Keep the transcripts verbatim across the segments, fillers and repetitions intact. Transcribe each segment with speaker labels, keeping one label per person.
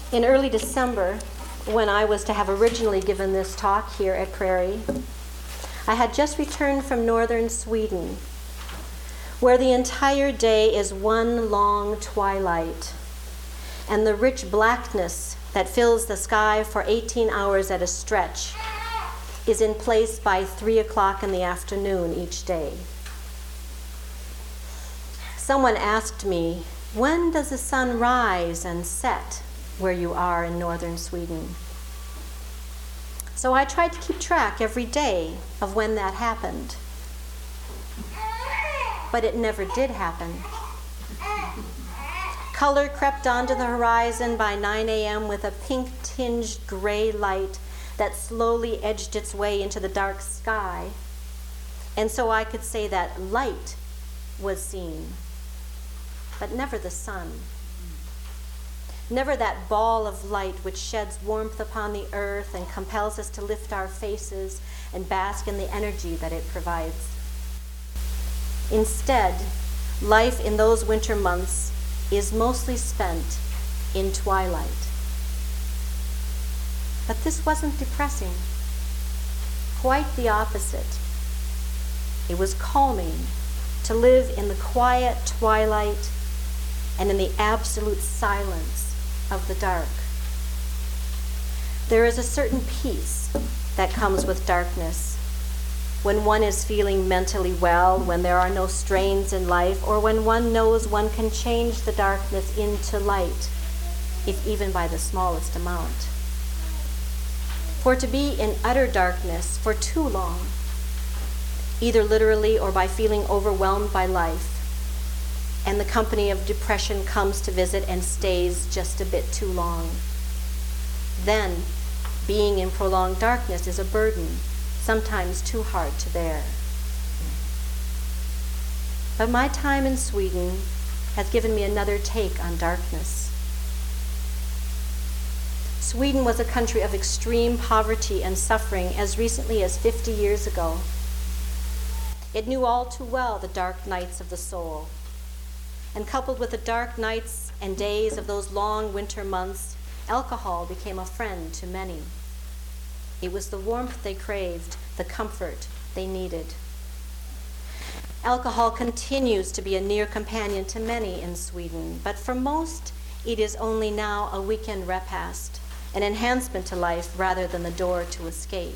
Speaker 1: In early December, when I was to have originally given this talk here at Prairie, I had just returned from northern Sweden, where the entire day is one long twilight, and the rich blackness that fills the sky for eighteen hours at a stretch is in place by three o'clock in the afternoon each day. Someone asked me, when does the sun rise and set where you are in northern Sweden? So I tried to keep track every day of when that happened. But it never did happen. Color crept onto the horizon by nine a.m. with a pink-tinged gray light that slowly edged its way into the dark sky. And so I could say that light was seen, but never the sun. Never that ball of light which sheds warmth upon the earth and compels us to lift our faces and bask in the energy that it provides. Instead, life in those winter months is mostly spent in twilight. But this wasn't depressing. Quite the opposite. It was calming to live in the quiet twilight and in the absolute silence of the dark. There is a certain peace that comes with darkness, when one is feeling mentally well, when there are no strains in life, or when one knows one can change the darkness into light, if even by the smallest amount. For to be in utter darkness for too long, either literally or by feeling overwhelmed by life, and the company of depression comes to visit and stays just a bit too long, then being in prolonged darkness is a burden, sometimes too hard to bear. But my time in Sweden has given me another take on darkness. Sweden was a country of extreme poverty and suffering as recently as fifty years ago. It knew all too well the dark nights of the soul. And coupled with the dark nights and days of those long winter months, alcohol became a friend to many. It was the warmth they craved, the comfort they needed. Alcohol continues to be a near companion to many in Sweden, but for most, it is only now a weekend repast, an enhancement to life rather than the door to escape.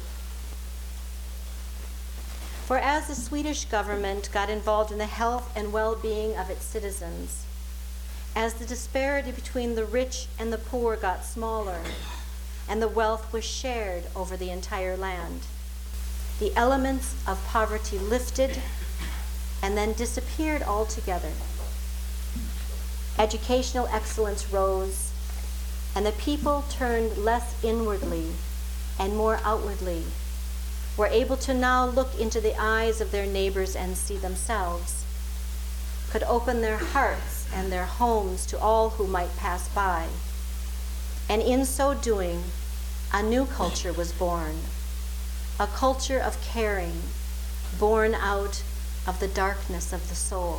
Speaker 1: For as the Swedish government got involved in the health and well-being of its citizens, as the disparity between the rich and the poor got smaller, and the wealth was shared over the entire land, the elements of poverty lifted and then disappeared altogether. Educational excellence rose, and the people turned less inwardly and more outwardly, were able to now look into the eyes of their neighbors and see themselves, could open their hearts and their homes to all who might pass by. And in so doing, a new culture was born, a culture of caring, born out of the darkness of the soul.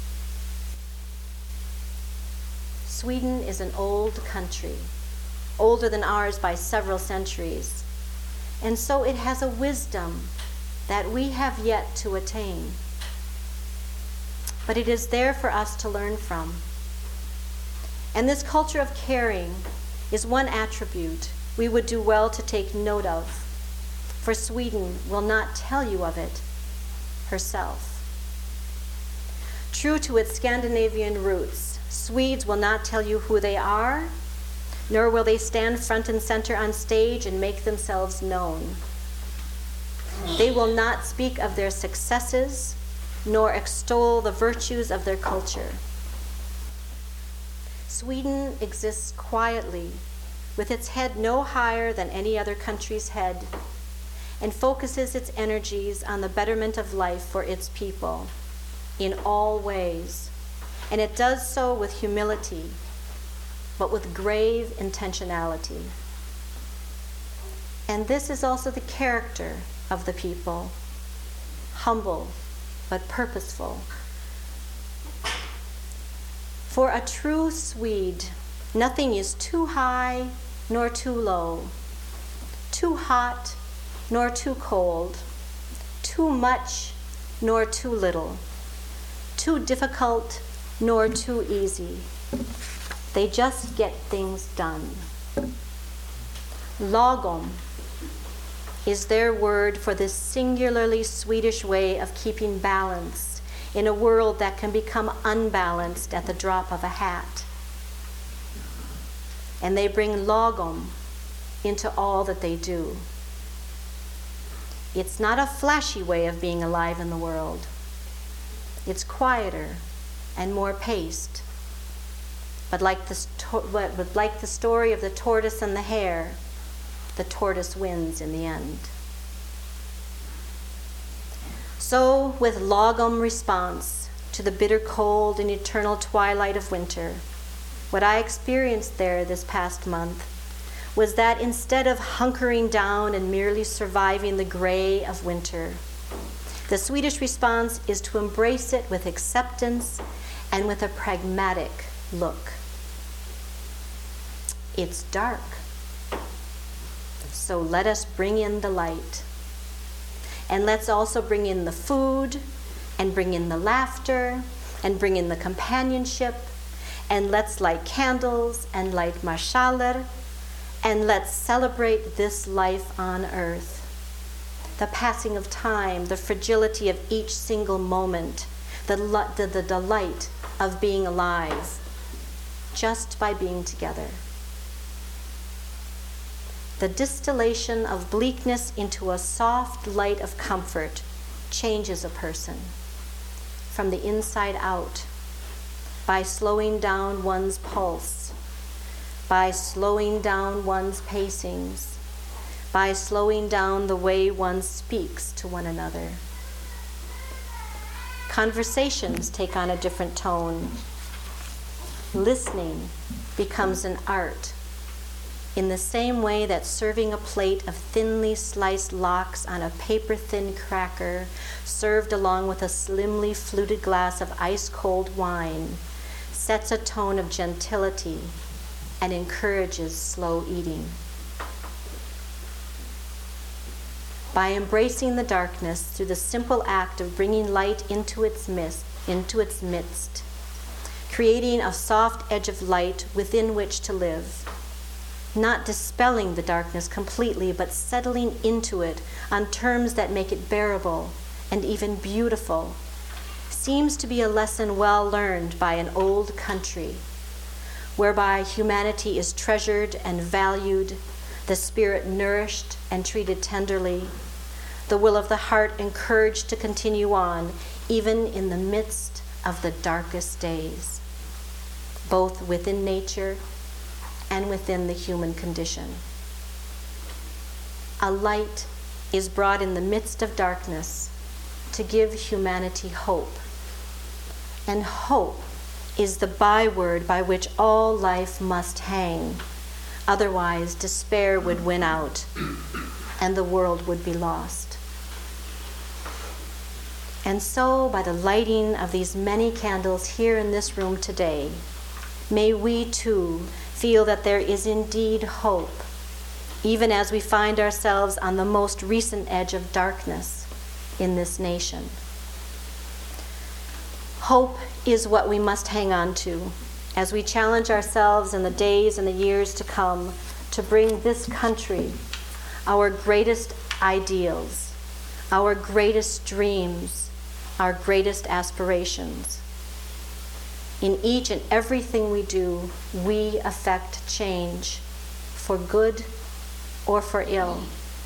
Speaker 1: Sweden is an old country, older than ours by several centuries. And so it has a wisdom that we have yet to attain. But it is there for us to learn from. And this culture of caring is one attribute we would do well to take note of, for Sweden will not tell you of it herself. True to its Scandinavian roots, Swedes will not tell you who they are, nor will they stand front and center on stage and make themselves known. They will not speak of their successes, nor extol the virtues of their culture. Sweden exists quietly, with its head no higher than any other country's head, and focuses its energies on the betterment of life for its people in all ways. And it does so with humility, but with grave intentionality. And this is also the character of the people, humble but purposeful. For a true Swede Nothing is too high nor too low, too hot nor too cold, too much nor too little, too difficult nor too easy. They just get things done. Lagom is their word for this singularly Swedish way of keeping balance in a world that can become unbalanced at the drop of a hat. And they bring lagom into all that they do. It's not a flashy way of being alive in the world. It's quieter and more paced. But like the, sto- but like the story of the tortoise and the hare, the tortoise wins in the end. So, with lagom response to the bitter cold and eternal twilight of winter, what I experienced there this past month was that instead of hunkering down and merely surviving the gray of winter, the Swedish response is to embrace it with acceptance and with a pragmatic look. It's dark, so let us bring in the light. And let's also bring in the food, and bring in the laughter, and bring in the companionship, and let's light candles and light marschaller, and let's celebrate this life on earth. The passing of time, the fragility of each single moment, the, the, the delight of being alive, just by being together. The distillation of bleakness into a soft light of comfort changes a person from the inside out by slowing down one's pulse, by slowing down one's pacings, by slowing down the way one speaks to one another. Conversations take on a different tone. Listening becomes an art, in the same way that serving a plate of thinly sliced lox on a paper-thin cracker served along with a slimly fluted glass of ice-cold wine sets a tone of gentility and encourages slow eating. By embracing the darkness through the simple act of bringing light into its midst, into its midst, creating a soft edge of light within which to live, not dispelling the darkness completely, but settling into it on terms that make it bearable and even beautiful, seems to be a lesson well learned by an old country, whereby humanity is treasured and valued, the spirit nourished and treated tenderly, the will of the heart encouraged to continue on, even in the midst of the darkest days, both within nature and within the human condition. A light is brought in the midst of darkness to give humanity hope. And hope is the byword by which all life must hang. Otherwise, despair would win out and the world would be lost. And so, by the lighting of these many candles here in this room today, may we too feel that there is indeed hope, even as we find ourselves on the most recent edge of darkness in this nation. Hope is what we must hang on to as we challenge ourselves in the days and the years to come to bring this country our greatest ideals, our greatest dreams, our greatest aspirations. In each and everything we do, we affect change, for good or for ill.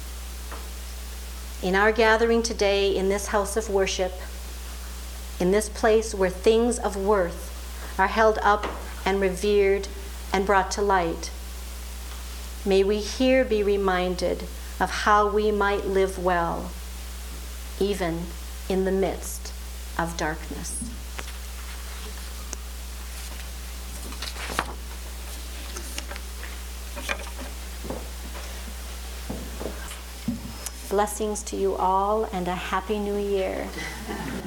Speaker 1: In our gathering today in this house of worship, in this place where things of worth are held up and revered and brought to light, may we here be reminded of how we might live well, even in the midst of darkness. Blessings to you all and a happy new year.